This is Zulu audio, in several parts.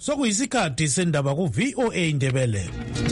sokuyisikhathi sendaba ku-VOA Indebele.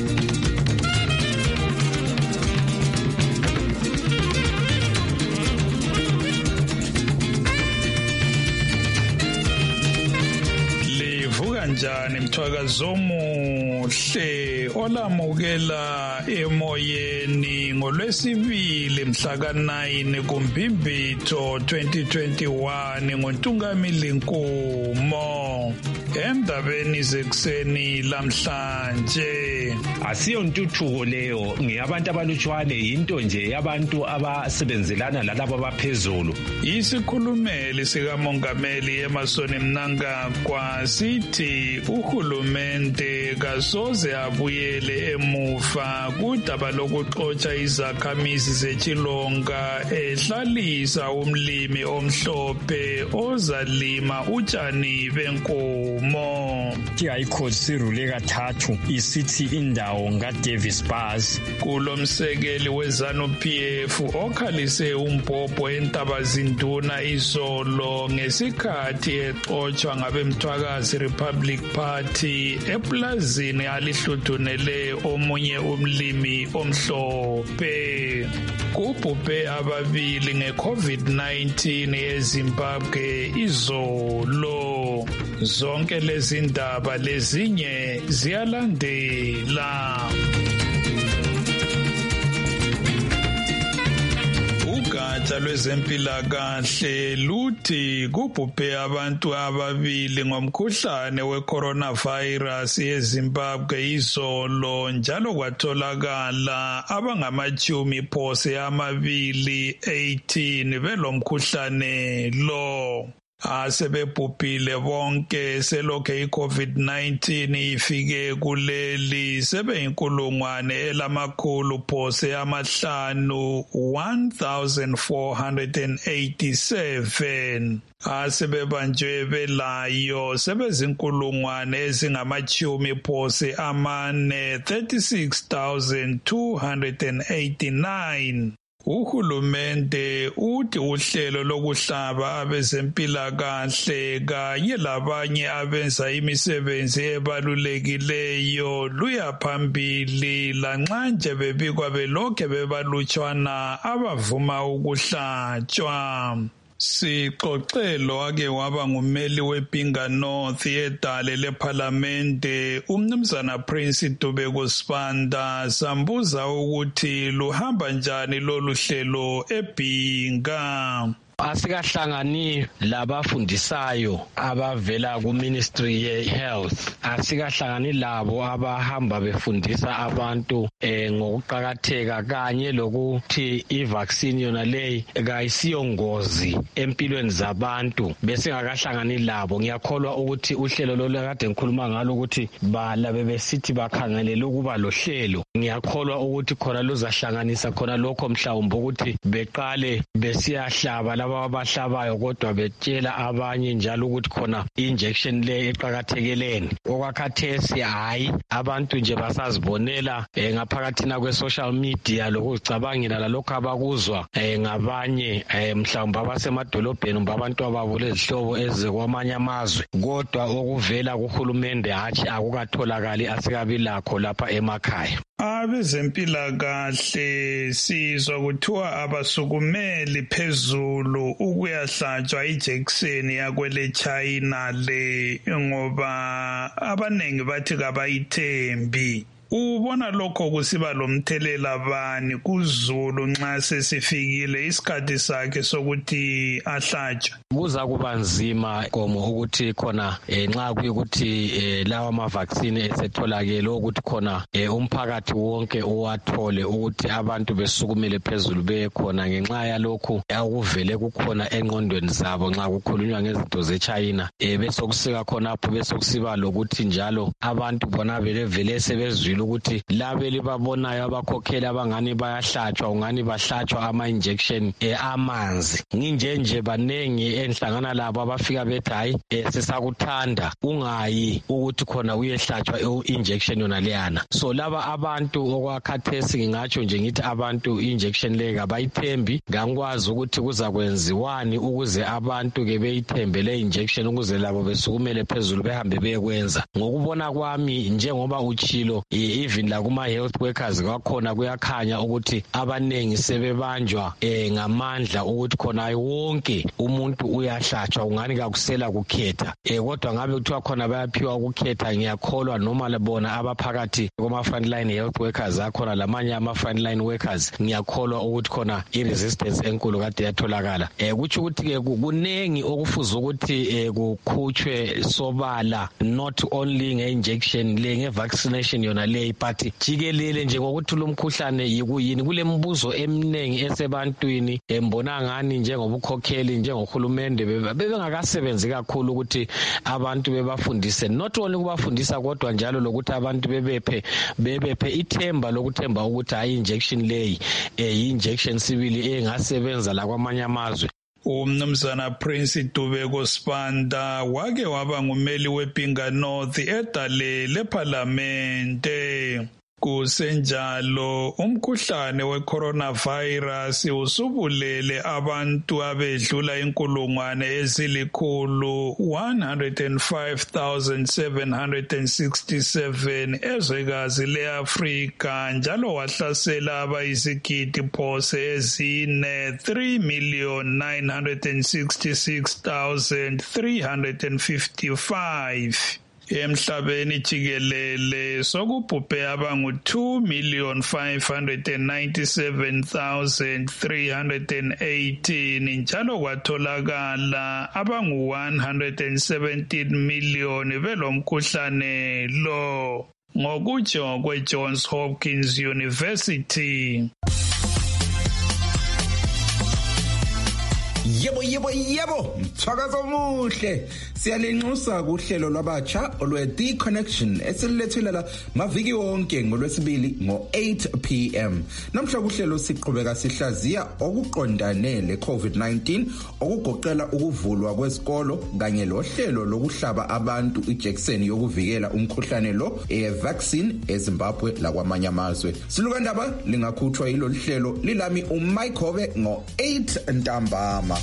Njani mthwakazo omuhle olamukela emoyeni ngolwesibili mhla ka-9 kuMbhimbitho 2021 ngoNtungamili Nkumo. Endabeni zekuseni lamhlanje asiyo ntuthuko leyo ngeyabantu abalutshwane, yinto nje yabantu abasebenzelana lalabo abaphezulu. Isikhulumeli sikamongameli Emmerson Mnangagwa sithi uhulumende kasoze abuyele emuva kudaba lokuxotsha izakhamizi zechilonga ehlalisa umlimi omhlophe ozalima utshani benkomo. High-Court sirule kathathu isithi indawo ngaDavis Bars. Kulomsekeli weZanu-PF okhalise umbhobho eNtabazinduna izolo ngesikhathi exotshwa ngabemthwakazi Republic Party eplazini alihludunele omunye umlimi omhlophe. Kubhubhe ababili nge-COVID-19 eZimbabwe izolo. Zonke lezi ndaba lezinye ziyalandela. Ugatsha lwezempilakahle luthi kubhubhe abantu ababili ngomkhuhlane we-coronavirus eZimbabwe izolo, njalo kwatholakala abangama-18 belomkhuhlane lo. Asebebhubhile bonke selokhe i-COVID-19 ifike kuleli sebeyinkulungwane 1487. Asebebanjwe sebezinkulungwane ezingama-36,289. Uhulumende uthi uhlelo lokuhlaba abezempilakahle kanye labanye abenza imisebenzi ebalulekileyo luya phambili lanxa nje bebikwa belokhe bebalutshwana abavuma ukuhlatshwa. Sixoxelo ake waba ngumeli weBinga North yedale lephalamende umnumzana Prince Dubeko Sibanda sambuza ukuthi luhamba njani lolu hlelo eBinga. Asikahlangani labafundisayo abavela ku-Ministry ye-Health, asikahlangani labo abahamba befundisa abantu ngokuqakatheka kanye lokuthi i-vaccine yona leyi kayisiyongozi empilweni zabantu. Besingakahlangani labo, ngiyakholwa ukuthi uhlelo lolu kade ngikhuluma ngalo ukuthi balabe besithi bakhangelele ukuba lohlelo, ngiyakholwa ukuthi khona luzahlanganisa khona lokho mhlawumbe ukuthi beqale besiyahlaba laba abahlabayo kodwa betshela abanye njalo ukuthi khona i-injection le eqakathekeleni. Okwakhathesi hayi, abantu nje basazibonela ngaphakathina kwe-social media lokuzicabangela lalokho abakuzwa ngabanye mhlawumbe abasemadolobheni mba abantu ababule izihlobo ezikwamanye amazwe, kodwa okuvela kuhulumende hatshi akukatholakali, asikabi lakho lapha emakhaya. Abezempilakahle sizwa kuthiwa abasukumeli phezulu ukuyahlatshwa ijekiseni yakwele China le ngoba abanengi bathi kabayithembi. Ubona lokho kusiba lomthelela bani kuZulu nxa sesifikile isikhathi sakhe sokuthi ahlatshwe? Kuza kuba nzima komo ukuthi khona nxa kuyikuthi lawa ama-vaccine esetholakele ukuthi khona umphakathi wonke uwathole, ukuthi abantu besukumele phezulu bekhona ngenxa yalokhu akuvele kukhona engqondweni zabo nxa kukhulunywa ngezinto zeChina. Besokusika khonapho besokusiba lokuthi njalo abantu bona vele sebezwile ukuthi labeli babonayo abakhokheli abangani bayahlatshwa ungani bahlatshwa ama-injection amanzi. Nginjenje banengi enhlangana labo abafika bethi hayi sisakuthanda ungayi ukuthi khona uyehlatshwa i-injection yona leyana. So laba abantu okwakhathesi ngingatsho nje ngithi abantu i-injection leyo kabayithembi, ngakwazi ukuthi kuzakwenziwani ukuze abantu ke beyithembe le injection ukuze labo besukumele phezulu behambe beyekwenza. Ngokubona kwami njengoba uchilo even la kuma health workers kwakhona kuyakhanya ukuthi abanengi sebebanjwa ngamandla ukuthi khona wonke umuntu uyahlatshwa ungani kakusela kukhetha. Kodwa ngabe kuthiwa khona bayaphiwa ukukhetha, ngiyakholwa noma lebona abaphakathi kuma frontline health workers akhona lamanye ama frontline workers ngiyakholwa ukuthi khona i-resistance enkulu kade yatholakala. Kutsho ukuthi ke kunengi okufuza ukuthi kukhutshwe sobala, not only nge-injection le nge-vaccination yona le, but jikelele nje ngokuthi lo mkhuhlane yikuyini. Kule mbuzo eminingi esebantwini embona ngani njengobukhokheli njengohulumende bebengakasebenzi kakhulu ukuthi abantu bebafundise, not only kubafundisa kodwa njalo lokuthi abantu bebephe ithemba lokuthemba ukuthi hayi injection leyi i-injection sibili engasebenza la kwamanye amazwe. Umnumzana Prince Dubeko Sibanda wake waba ngumeli wePinga North edale leParlamente. Kusenjalo umkhuhlane we-coronavirus usubulele abantu abedlula inkulungwane ezilikhulu 105,767 ezwekazi le-Afrika, njalo wahlasela abayizigidi phose ezine 3,966,355. Emhlabeni jikelele sokubhubhe abangu 2,597,318 njalo kwatholakala abangu 117 million belomkhuhlane lo, ngokutsho kwe-Johns Hopkins University. Yebo, mthakazo omuhle. Siyalenxusa kuhlelo lwabatsha olwe-The Connection esililethela maviki wonke ngolwesibili ngo-8 p.m. Namhla kuhlelo siqhubeka sihlaziya okuqondane le-COVID-19 okugoqela ukuvulwa kwezikolo kanye lohlelo lokuhlaba abantu ijekiseni yokuvikela umkhuhlane lo vaccine eZimbabwe lakwamanye amazwe. Silukandaba lingakhutshwa yilo hlelo lilami uMike Hobe ngo-8 ntambama.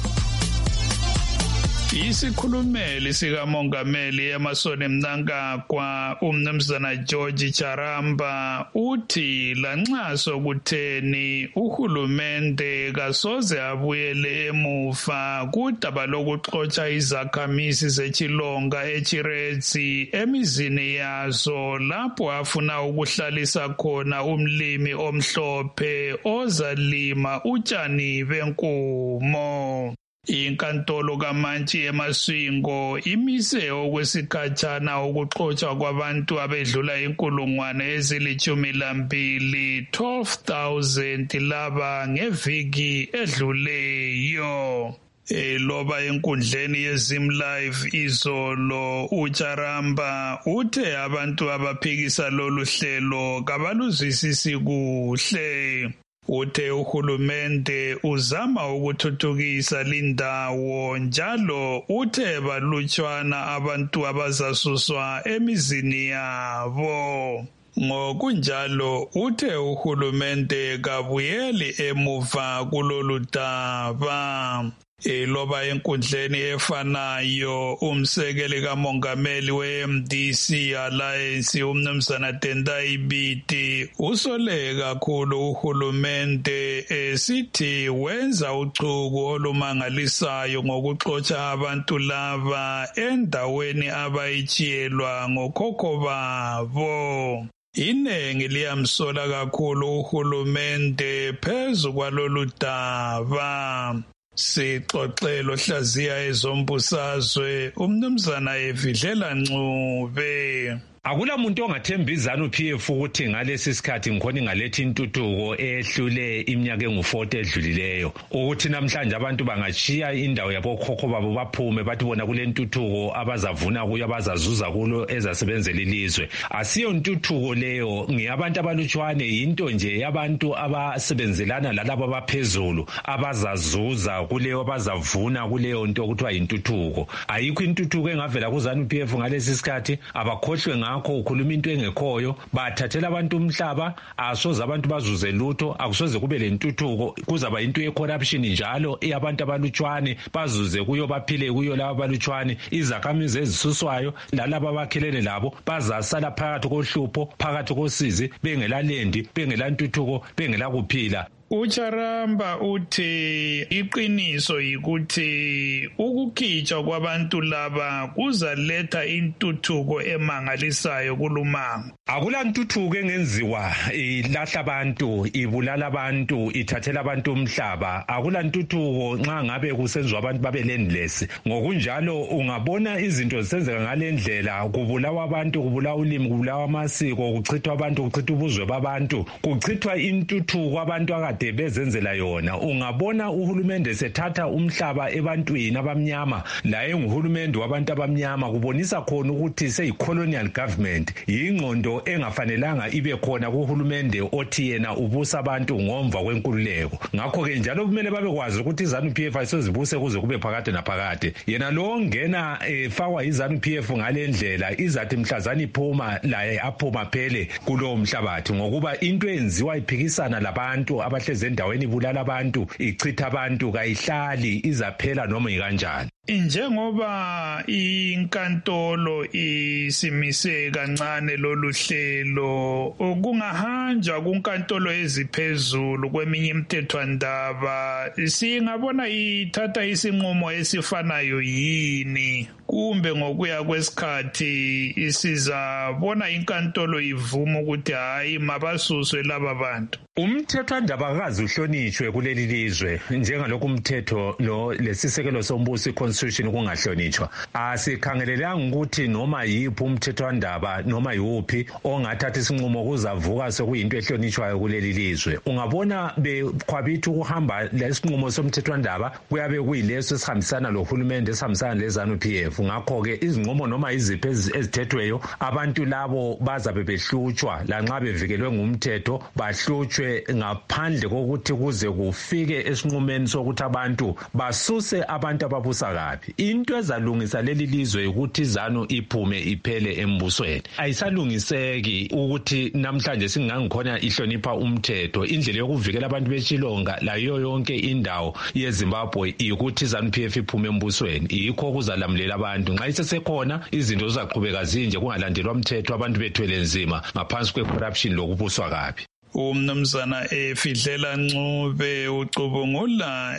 Isikhulumeli sikamongameli eMasoni Mnangagwa umnumzana George Charamba uthi lanxa sokutheni uhulumende kasoze abuyele emuva kudaba lokuxotsha izakhamisi zechilonga eChiretsi emizini yazo lapho afuna ukuhlalisa khona umlimi omhlophe ozalima utshani benkumo. Inkantolo kaMantshi eMaswingo imise okwesikhatshana ukuxotshwa kwabantu abedlula inkulungwane ezili-12 12,000 laba ngeviki edluleyo. Loba enkundleni yeZimlive izolo uCharamba uthe abantu abaphikisa lolu hlelo kabaluzwisisi kuhle. Uthe uhulumende uzama ukuthuthukisa lindawo njalo uthe balutshwana abantu abazasuswa emizini yabo. Ngokunjalo uthe uhulumende kabuyeli emuva kulolu daba. Loba enkundleni efanayo umsekeli kamongameli we-MDC Alliance umnumzana Tendai Biti usole kakhulu uhulumende esithi wenza uchuku olumangalisayo ngokuxotsha abantu laba endaweni abayitshiyelwa ngokhokho babo. Inengi liyamsola kakhulu uhulumende phezu kwalolu daba. Sixoxelo hlaziya ezombusazwe umnumzana Evidlela Ncube. Akula muntu ongathemba iZANU-PF ukuthi ngalesi sikhathi ngikhona ngaletha intuthuko ehlule iminyaka engu-40 edlulileyo ukuthi namhlanje abantu bangachiya indawo yabokhokho babo baphume bathi bona kule ntuthuko abazavuna kuyo abazazuza kulo ezasebenzela ilizwe. Asiyo ntuthuko leyo, ngiyabantu abalutshwane, yinto nje yabantu abasebenzelana lalabo abaphezulu abazazuza kuleyo abazavuna kuleyo nto okuthiwa yintuthuko. Ayikho intuthuko engavela kuZANU-PF ngalesi sikhathi. Abakhohlwe ngakho ukhuluma into engekhoyo, bathathela abantu umhlaba, asoze abantu bazuze lutho, akusoze kube lentuthuko, kuzaba into ye-corruption njalo eyabantu abalutshwane bazuze kuyo baphile kuyo laba abalutshwane. Izakhamizi ezisuswayo lalabo abakhelene labo bazasala phakathi kohlupho, phakathi kosizi, bengelalendi, bengelantuthuko, bengelakuphila. uCharamba uthi iqiniso yikuthi ukukhitshwa kwabantu laba kuzaletha intuthuko emangalisayo kulumango. Akula ntuthuko engenziwa ilahla abantu, ibulala abantu, ithathela abantu umhlaba. Akula ntuthuko nxa ngabe kusenziwa abantu babe landless. Ngokunjalo ungabona izinto zisenzeka ngalendlela, kubulawa abantu, kubulawa ulimi, kubulawa amasiko, kuchithwa abantu, kuchithwa ubuzwe babantu, kuchithwa intuthuko abantu akade bezenzela yona. Ungabona uhulumende sethatha umhlaba ebantwini abamnyama, la enguhulumende wabantu abamnyama, kubonisa khona ukuthi seyi-colonial government, yingqondo engafanelanga ibe khona kuhulumende othi yena ubusa abantu ngomva kwenkululeko. Ngakho-ke njalo kumele babekwazi ukuthi iZANU-PF ayisozibuse kuze kube phakade naphakade. Yena lo ngena fakwa iZANU-PF ngale ndlela izathi mhlazana iphuma laye aphuma phele kulowo mhlabathi, ngokuba into enziwa iphikisana labantu abahlezi endaweni, ibulala abantu, ichitha abantu, kayihlali, izaphela noma ikanjani. Njengoba inkantolo isimise kancane lolu hlelo, kungahanjwa kunkantolo eziphezulu kweminye imithethwandaba, singabona ithatha isinqumo esifanayo yini? Kumbe ngokuya kwesikhathi isizabona inkantolo ivuma ukuthi hayi mabasuswe laba bantu? Umthethwandaba akazi uhlonishwe kuleli lizwe njengalokhu umthetho lo lesisekelo sombuso i-constitution kungahlonishwa. Asikhangelelanga ukuthi noma yiphi umthethwandaba noma yiwuphi ongathatha isinqumo kuzavuka sekuyinto ehlonishwayo kuleli lizwe. Ungabona bekhwabitha ukuhamba lesinqumo somthethwandaba kuyabe kuyileso esihambisana lohulumende, esihambisana leZANU-PF. Ngakho-ke izinqumo noma iziphi ezithethweyo, abantu labo bazabe behlutshwa lanxa bevikelwe ngumthetho, bahlutshwe ngaphandle kokuthi kuze kufike esinqumeni sokuthi abantu basuse abantu ababusa kabi. Into ezalungisa leli lizwe ukuthi iZANU iphume iphele embusweni. Ayisalungiseki ukuthi namhlanje singangikhona ihlonipha umthetho. Indlela yokuvikela abantu beChilonga layo yonke indawo yeZimbabwe ukuthi iZANU-PF iphume embusweni. Yikho kuzalamulela abantu. Nxa isesekhona izinto zizaqhubeka zinje kungalandelwa umthetho, abantu bethwele nzima ngaphansi kwe-corruption lokubuswa kabi. Umnumzana Fidlela Ncube ucubungula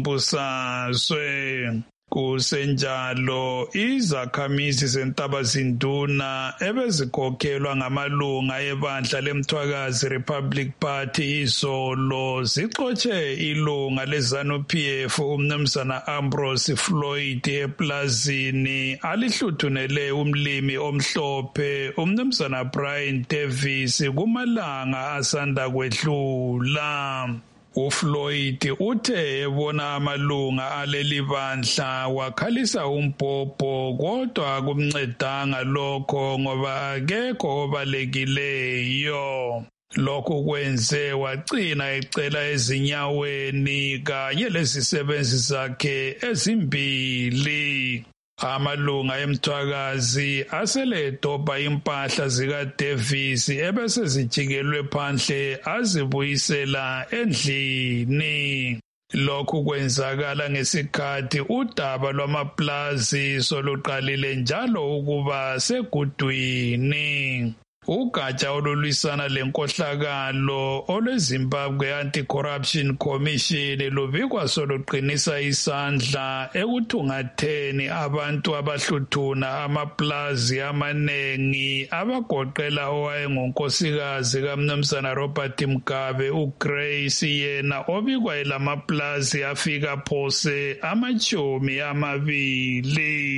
ezombusazwe. Kusenjalo izakhamizi zeNtabazinduna ebezikhokhelwa ngamalunga ebandla leMthwakazi Republic Party izolo zixotshe ilunga leZANU-PF umnumzana Ambrose Floyd eplazini alihluthunele umlimi omhlophe umnumzana Brian Davis kumalanga asanda kwedlula. uFloyd uthe ebona amalunga aleli bandla wakhalisa umbhobho kodwa kumncedanga lokho ngoba akekho obalekileyo. Lokhu kwenze wagcina ecela ezinyaweni kanye lezisebenzi zakhe ezimbili. Amalunga eMthwakazi aseledobha impahla zikaDavis ebese zijikelwe phandle azibuyisela endlini. Lokhu kwenzakala ngesikhathi udaba lwamaplazi soluqalile njalo ukuba segudwini. Ugatsha olulwisana lenkohlakalo olweZimbabwe Anti-Corruption Commission lubikwa soluqinisa isandla ekuthungatheni abantu abahluthuna amaplazi amanengi abagoqela owayengunkosikazi kaMnumzana Robert Mugabe uGrace, yena obikwa elamaplazi afika phose 20.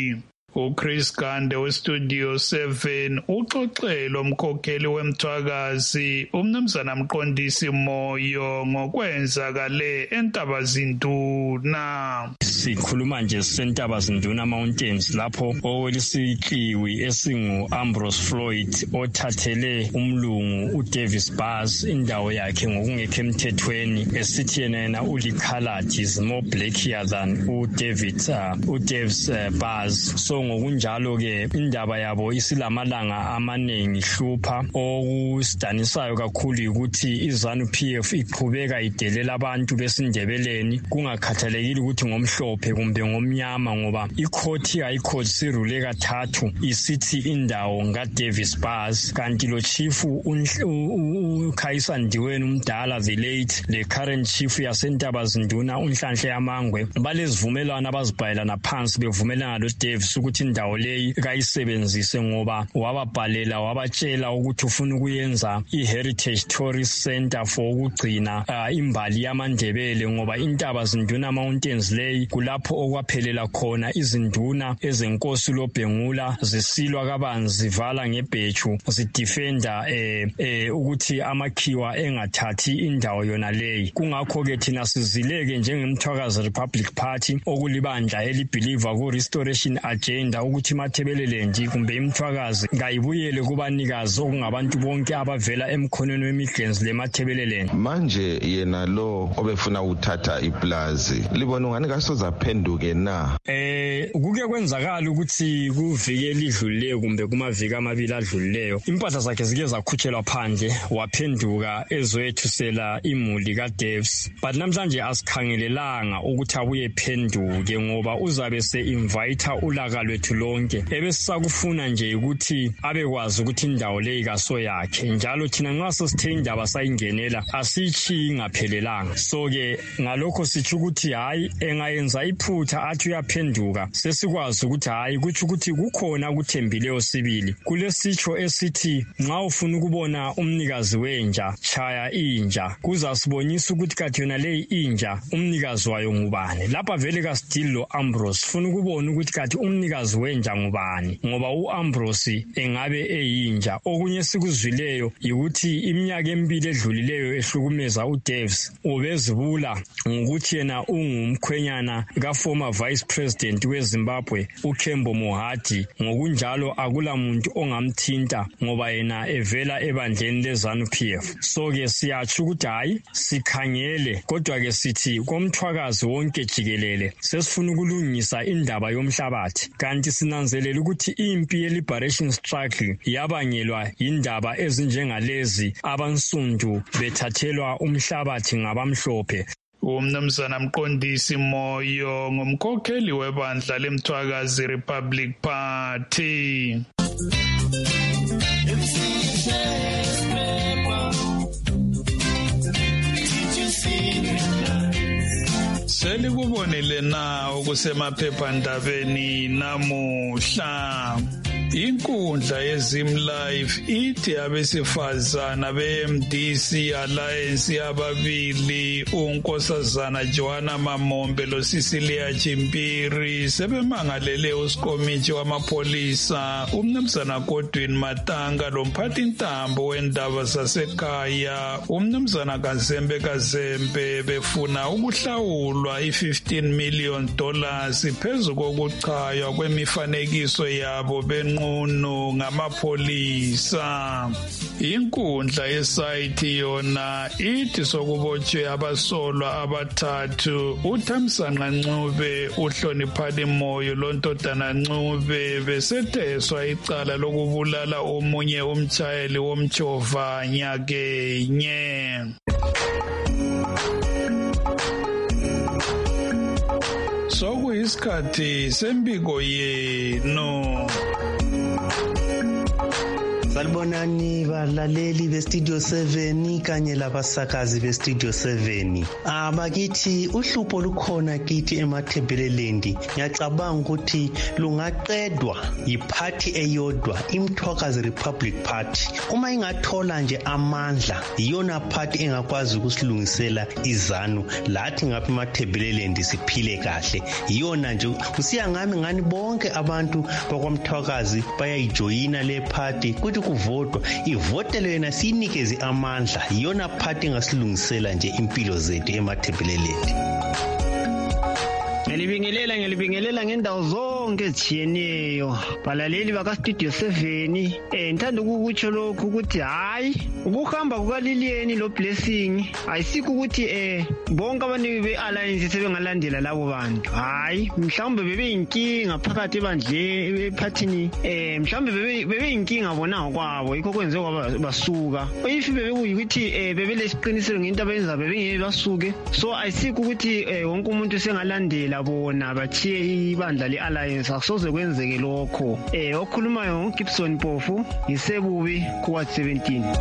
uChris Gande weStudio 7 uxoxele umkhokheli wemthwakazi umnumzana Mqondisi Moyo ngokwenzakale eNtabazinduna. Sikhuluma nje seNtabazinduna Mountains lapho owelisikiwi esingu Ambrose Floyd othathele umlungu uDavis Bars indawo yakhe ngokungekho emthethweni esithi yena ulikhaladi is more blackier than uDavis Bars. So ngokunjalo ke indaba yabo isilamalanga amaningi hlupha okusidanisayo kakhulu ukuthi iZANU-PF iqhubeka idelela abantu besindebeleni kungakhathalekile ukuthi ngomhlophe kumbe ngomnyama ngoba ikhoti sirule kathathu isithi indawo ngaDavis Bars kanti lo chief uKhaisa Ndiweni umdala the late le current chief yaseNtabazinduna uNhlanhla Yamangwe balezivumelana abazibhalana phansi bevumelana lo Davis ukuthi indawo leyi kayisebenzise ngoba wababhalela wabatshela ukuthi ufuna ukuyenza iHeritage Tourist Center for ukugcina imbali yamaNdebele ngoba iNtabazinduna Mountains leyi kulapho okwaphelela khona izinduna ezenkosi loBhengula zisilwa kabanzi zivala ngebheju zidefenda ukuthi amakhiwa engathathi indawo yona leyi. Kungakho ke thina sizileke njengemthwakazi Republic Party okulibandla elibelieve ku restoration agenda ukuthi iMathebeleland kumbe imthwakazi ngayibuyele kubanikazi okungabantu bonke abavela emkhonweni wemidlenzi leMathebeleland. Manje yena lo obefuna ukuthatha iplazi libona ungani kasozaphenduke na? Kuke kwenzakala ukuthi kuvikela idlulileyo kumbe kumaviki amabili adlulileyo impahla zakhe zike zakhutshelwa phandle waphenduka ezoyethusela imuli kaDavis, but namhlanje asikhangelelanga ukuthi abuye phenduke ngoba uzabe se-invite ulaka lwethu lonke ebesisakufuna nje ukuthi abekwazi ukuthi indawo leyi kaso yakhe njalo thina nxa sesithe indaba sayingenela asiyichiyi ngaphelelanga. So ke ngalokho sithi ukuthi hayi engayenza iphutha athi uyaphenduka sesikwazi ukuthi hayi kuthi ukuthi kukhona ukuthembileyo sibili kulesitsho esithi nxa ufuna ukubona umnikazi wenja chaya inja kuzasibonisa ukuthi kathi yona leyi inja umnikazi wayo ngubani. Lapha vele kasidili lo Ambrose funa ukubona ukuthi kathi umnikazi wenja ngubani ngoba uAmbrose engabe eyinja. Okunye sikuzwileyo ukuthi iminyaka emibili edlulileyo ehlukumeza uDavis ubezibula ngokuthi yena ungumkhwenyana kaformer vice president weZimbabwe uKembo Mohadi, ngokunjalo akula muntu ongamthinta ngoba yena evela ebandleni leZANU-PF. So ke siyatsho ukuthi hayi sikhangele kodwa ke sithi komthwakazi wonke jikelele sesifuna ukulungisa indaba yomhlabathi kanti sinanzelela ukuthi impi ye-liberation struggle yabangelwa indaba ezinjengalezi abansundu bethathelwa umhlabathi ngabamhlophe. Umnumzana Mqondisi Moyo ngumkhokheli webandla lemthwakazi Republic Party. Selikubonile na ukusemaphephandabeni namuhla. Inkundla yeZimLife ithi abesifazana beMDC Alliance ababili uNkosazana Joanna Mamombe loCecilia Chimpiri sebemangalele uSikomithi wamaPholisa uMnumzana Godwin Matanga lomphathi ntambo wendaba zasekhaya uMnumzana Kazembe befuna ukuhlawulwa $15 million phezu kokuchaywa kwemifanekiso yabo benqunu ngamapholisa. Inkundla yesayithi yona ithi sokubotshwe abasolwa abathathu uThamsanqa Ncube, uHloniphani Moyo loNtodana Ncube besetheswa icala lokubulala omunye umtshayeli womtshova nyakenye. Sokuyisikhathi sembiko yenu. Salibona Sanibonani balaleli beStudio 7 kanye labasakazi beStudio 7. Bakithi uhlupho lukhona kithi eMathebeleland. Ngiyacabanga ukuthi lungaqedwa yiphathi eyodwa, iMthwakazi Republic Party. Uma ingathola nje amandla, iyona party engakwazi ukusilungisela izanu lathi ngapha eMathebeleland siphile kahle. Iyona nje usiya ngani bonke abantu bakwaMthwakazi bayayijoyina le party kuthi kuvotwa ivotele yena sinikeze amandla. Iyona party engasilungisela nje impilo zethu eMathebeleland. Ngilibingelela ngendawo zonke ezijiyeneyo balaleli bakaStudio 7. Ngithanda ukukutsho lokhu ukuthi hayi ukuhamba kukaLiliyeni lo Blessing ayisikho ukuthi bonke abantu bealliance sebengalandela labo bantu. Hayi mhlawumbe bebeyinkinga phakathi ebandleni ephathini, mhlawumbe bebeyinkinga bona ngokwabo yikho kwenze kwaba basuka. If bebekuyikuthi bebelesiqiniselo ngento abenza bebengeke basuke. So ayisikho ukuthi wonke umuntu sengalandela bona bathiye ibandla le-alliance, akusoze kwenzeke lokho. Okhulumayo uGibson Mpofu, yisebubi kuWard 17.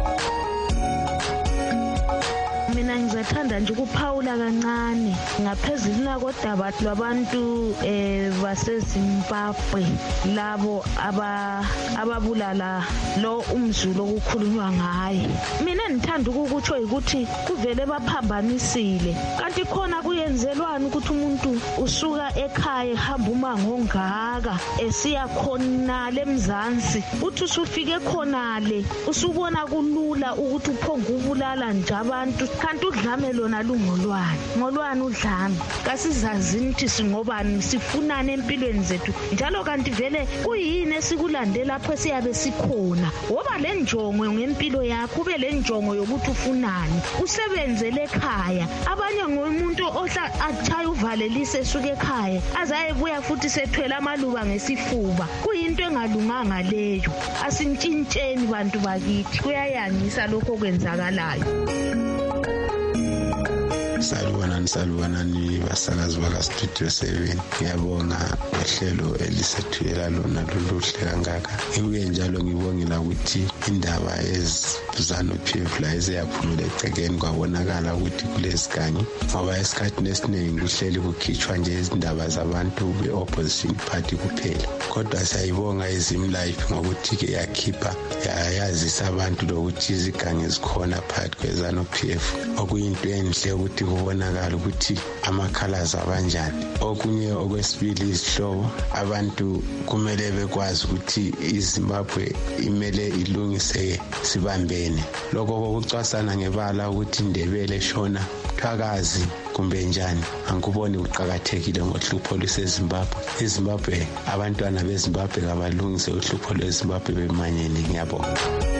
Mina ngizathanda nje ukuphawula kancane ngaphezulu kodaba lwabantu baseZimbabwe labo ababulala lo umZulu okukhulunywa ngaye. Mina ngithanda ukukutsho ukuthi kuvele baphambanisile, kanti khona kuyenzelwana ukuthi umuntu usuka ekhaya ehamba umango ongaka esiya khona leMzansi, uthi usufike khonale usubona kulula ukuthi uphonga ubulala nje abantu, kanti udlame lona ngolwani udlame. Kasizazini ukuthi singobani, sifunane empilweni zethu njalo, kanti vele kuyini esikulande lapho siyabe sikhona. Woba le njongo ngempilo yakho, ube le njongo yokuthi ufunani, usebenzele ekhaya. Abanye ngomuntu ohla athaya uvalelise esuke ekhaya azayebuya futhi sethwele amaluba ngesifuba. Kuyinto engalunganga leyo. Asintshintsheni bantu bakithi, kuyayangisa lokho kwenzakalayo. Salubonani basakazi bakaStudio 7. Ngiyabonga uhlelo elisethuyela lona loluhle kangaka. Ngibuye njalo ngibongela ukuthi indaba ezizano PF la eziyaphumela egcekeni kwabonakala ukuthi kulesigangi, ngoba esikhathini esiningi kuhleli kukhitshwa nje izindaba zabantu be-opposition party kuphela. Kodwa siyayibonga iZimlife ngokuthi ke yakhipha yazisa abantu lokuthi izigangi zikhona phakathi kwezano PF, okuyinto enhle ukuthi kubonakala ukuthi amakhalazi abanjani. Okunye okwesibili, izihlobo abantu kumele bekwazi ukuthi iZimbabwe imele ilungise sibambene. Lokho kokucwasana ngebala ukuthi Ndebele shona Mthwakazi kumbe njani, angikuboni kuqhakathekile ngohlupho lweZimbabwe. iZimbabwe, abantwana beZimbabwe kabalungise uhlupho lweZimbabwe bemanyene. Ngiyabonga.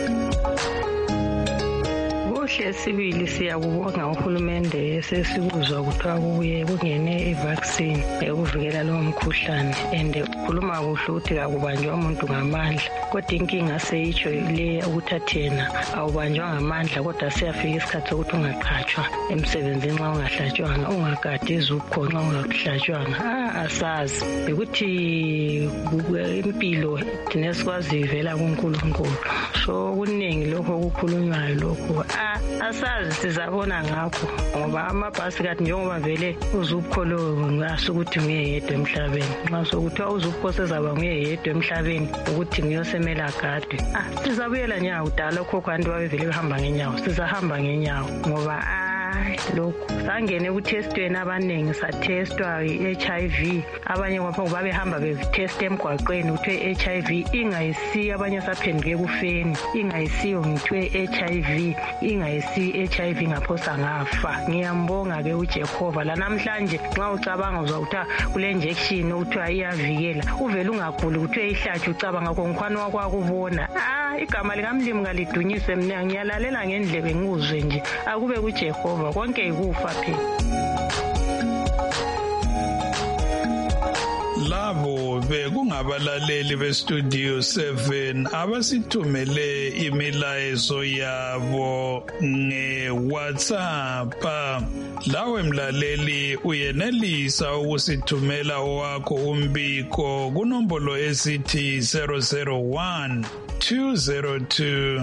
Sibili siyakubonga uhulumende esesikuzwa kuthiwa kubuye kungene ivaccine ukuvikela lo mkhuhlane, and ukhuluma kuhle ukuthi akubanjwa umuntu ngamandla, kodwa inkinga seyitsho le ukuthi yena awubanjwa ngamandla, kodwa siyafika isikhathi sokuthi ungaqhatshwa emsebenzini nxa ungahlatshwanga, ungagadi izupho nxa ungahlatshwanga. Asazi ukuthi impilo thina sikwazi ivela kuNkulunkulu, so kuningi lokho okukhulunywayo lokho asazi sizabona ngakho, ngoba amabhasi kathi njengoba vele uzupho lo ngasukuthi ngiyedwa emhlabeni, nxa sokuthiwa uzupho sezaba ngiyedwa emhlabeni ukuthi ngiyosemela gadi, sizabuyela nyawo udala okhokho abantu babevele behamba ngenyawo, sizahamba ngenyawo ngoba lokhu sangene kutestweni. Abaningi satestwa i-HIV, abanye ngapha babehamba betesta emgwaqweni kuthiwe HIV ingayisiyo, abanye saphenduke kufeni ingayisiyo ngithiwe HIV ingayisiyo HIV ngaphosa ngafa. Ngiyambonga ke uJehova la namhlanje nxa ucabanga uzwa kuthiwa kule injection uthiwa iyavikela, uvele ungaguli kuthiwe ihlatshwe ucabanga konkhwana wakwakubona. Igama likamlimi ngalidunyiswe, mina ngiyalalela ngendlebe ngikuzwe nje, akube kuJehova konke ikufa phela. Labo bekungabalaleli bestudio 7 abasithumele imilayezo yabo nge-WhatsApp. Lawe mlaleli uyenelisa ukusithumela wakho umbiko kunombolo esithi 001 202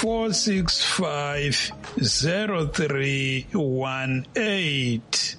465 0318.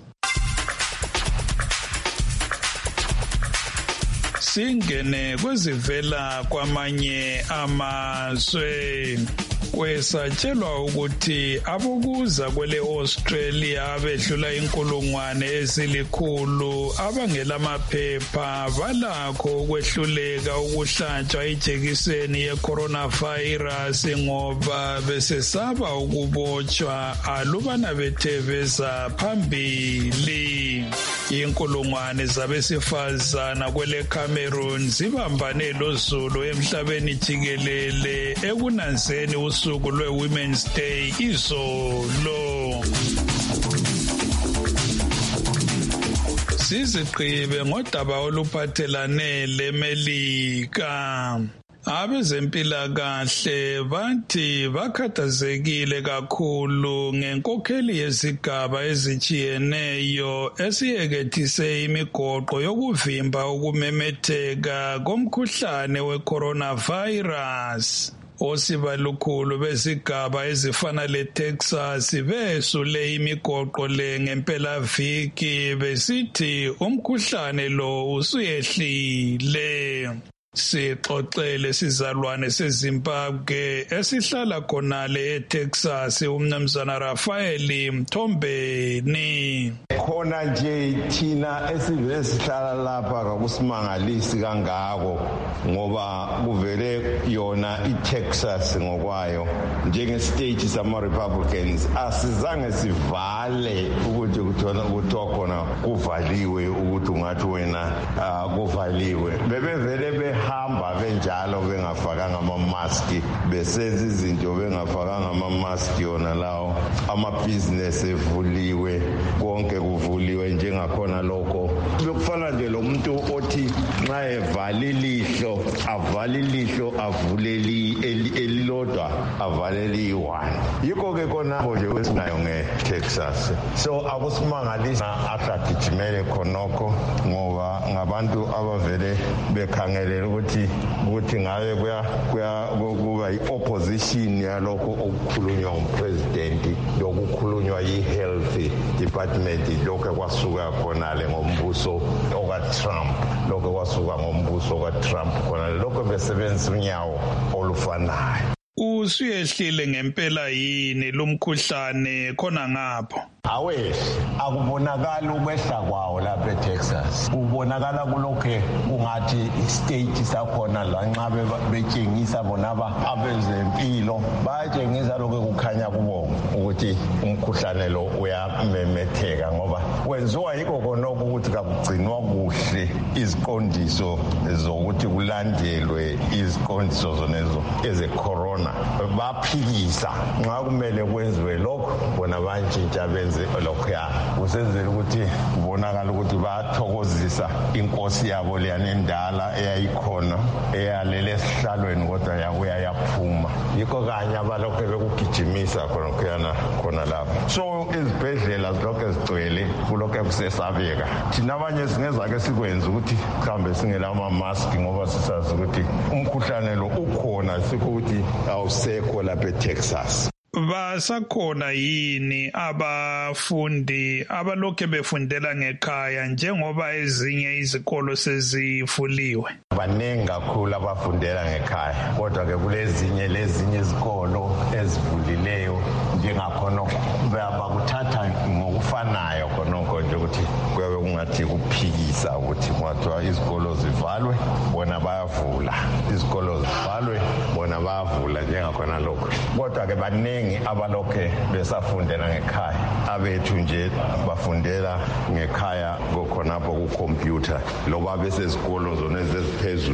Singene kwezivela kwamanye amazwe. Kwesatshelwa ukuthi abokuza kwele Australia bedlula inkulungwane ezilikhulu abangelamaphepha balakho ukwehluleka ukuhlatshwa ijekiseni ye-coronavirus ngoba besesaba ukubotshwa alubana betheveza phambili. Inkulungwane zabesifazana kwele Cameroon zibambane loZulu emhlabeni jikelele ekunanzeni usuku lwe-Women's Day izolo. Siziqibe ngodaba oluphathelane leMelika. Abezempilakahle bathi bakhathazekile kakhulu ngenkokheli yezigaba ezijiyeneyo esiyekethise imigoqo yokuvimba ukumemetheka komkhuhlane we-coronavirus. Osibalukhulu bezigaba ezifana leTexas besule imigoqo le ngempelaviki besithi umkhuhlane lo usuyehlile. Sixoxele sizalwane seZimbabwe esihlala khonale eTexas umnumzana Rafael Mthombeni. Khona nje thina esivele sihlala lapha akusimangalisi kangako ngoba kuvele yona iTexas ngokwayo njengestate sama Republicans asizange sivale ukuthi kuthiwa khona kuvaliwe ukuthi ungathi wena kuvaliwe. Bebevele behamba benjalo bengafakanga ama-mask besenza izinto bengafakanga ama-mask yona lawo amabhizinesi evuliwe konke kuvuliwe njengakhona lokho bekufana nje lo muntu othi nxa evale ilihlo avale ilihlo avuleli elilodwa avaleli i-1 yikho ke khona nje esinayo nge-Texas so akusimangalisa asagijimele khonokho ngoba ngabantu abavele bekhangelela ukuthi ngabe kuba i-opposition yalokho okukhulunywa ngupresident lokukhulunywa yi-health department lokho kwasuka khonale ngombuso okaTrump lokho kwasuka ngombuso okaTrump khonale lokho besebenzisa unyawo olufanayo. Usuyehlile ngempela yini lumkhuhlane khona ngapho? Awe akubonakala ukwehla kwawo lapha eTexas kubonakala kulokho kungathi istate sakhona la nxa betshengisa bona abezempilo bayatshengisa lokho kukhanya kubo ukuthi umkhuhlane lo uyamemetheka ngoba wenziwa yikho khonokho ukuthi kakugcinwa kuhle iziqondiso zokuthi kulandelwe iziqondiso zonezo eze-corona baphikisa nxa kumele kwenziwe lokho bona bantshintsha benze lokhuya kusenzela ukuthi kubonakala ukuthi bayathokozisa inkosi yabo leyanendala eyayikhona eyalele esihlalweni kodwa yabuya yaphuma yikho kanye abalokhu bekugijimisa khona lapho so izibhedlela zilokhu zigcwele kulokhu kusesabeka thina abanye singezake sikwenza ukuthi mhlawumbe singela ama-mask ngoba sisazi ukuthi umkhuhlane lo ukhona sikho ukuthi awusekho lapha eTexas. Basakhona yini abafundi abalokhu befundela ngekhaya njengoba ezinye izikolo sezivuliwe? Baningi kakhulu abafundela ngekhaya kodwa ke kulezinye izikolo ezivulileyo njengakhona bakuthatha ngokufanayo khonokho nje ukuthi kuyabe kungathi kuphikisa ukuthi kwathiwa izikolo zivalwe bona bayavula izikolo zivalwe bona bayavula njengakhona lokho kodwa ke baningi abalokhe besafundela ngekhaya abethu nje bafundela ngekhaya khonapho ku-computer loba besezikolo zona eziphezulu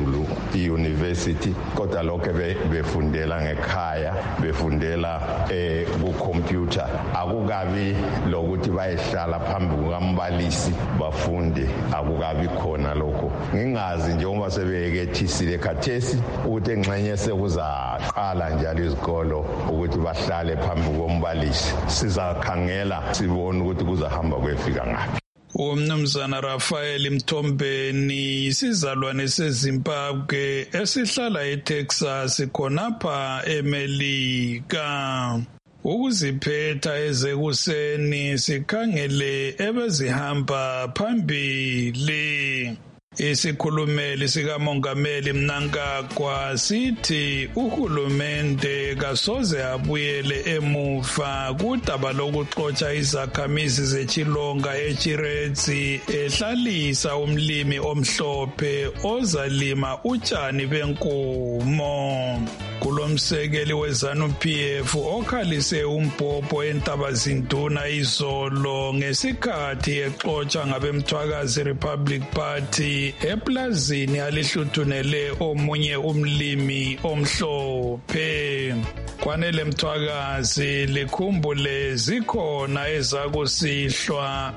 i-university kodwa lokho befundela ngekhaya befundela ku-computer akukabi lokuthi bayehlala phambi kukambalisi bafunde akukabi khona lokho ngingazi njengoba sebeyekethisile khathesi ukuthi engxenye sekuzaqala njalo izikolo ukuthi bahlale phambi kombalisi sizakhangela sibone ukuthi kuzahamba kwefika ngaphi. Umnumzana Rafael Mthombeni isizalwane seZimbabwe esihlala eTexas khonapha eMelika. Ukuziphetha ezekuseni sikhangele ebezihamba phambili. Isikhulumeli sikamongameli Mnangagwa sithi uhulumende kasoze abuyele emuva kudaba lokuxotsha izakhamizi zechilonga eChiretsi ehlalisa umlimi omhlophe ozalima utshani benkomo. Kulomsekeli weZANU-PF okhalise umbhobho eNtabazinduna izolo ngesikhathi exotsha ngabemthwakazi Republic Party eplazini alihluthunele omunye umlimi omhlophe. Kwanele Mthwakazi likhumbule zikhona ezakusihlwa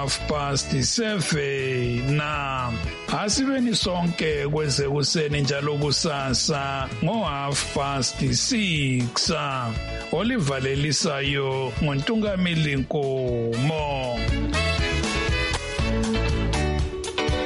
ngo7:30 na asibeni sonke kwezekuseni njalo kusasa ngo6:30 olivalelisayo nguNtungamili Nkomo.